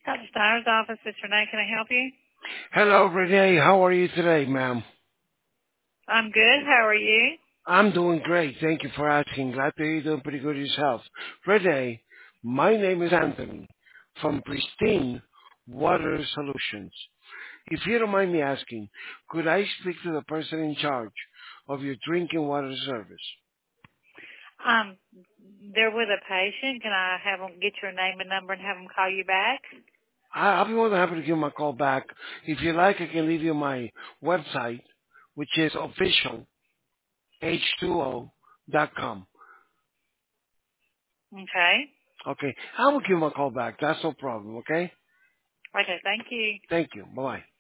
Dr. Steiner's office, this is Renee. Can I help you? Hello, Renee. How are you today, ma'am? I'm good. How are you? I'm doing great. Thank you for asking. Glad to hear you're doing pretty good yourself. Renee, my name is Anthony from Pristine Water Solutions. If you don't mind me asking, could I speak to the person in charge of your drinking water service? Um, they're with a patient. Can I have them get your name and number and have them call you back? I'll be more than happy to give him a call back. If you like, I can leave you my website, which is officialh2o.com. Okay. Okay, I will give him a call back. That's no problem, okay? Okay, thank you. Thank you. Bye-bye.